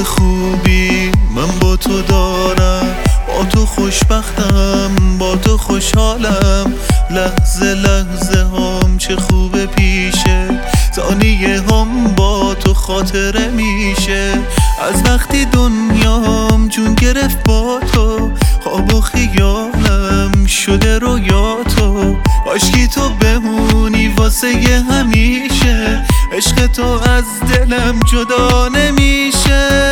خوبی من با تو دارم، با تو خوشبختم، با تو خوشحالم. لحظه لحظه هم چه خوبه پیشه، ثانیه هم با تو خاطره میشه. از وقتی دنیام جون گرفت با تو، خواب و خیالم شده رویا تو. کاشکی تو بمونی واسه همیشه، عشق تو از دلم جدا نمیشه.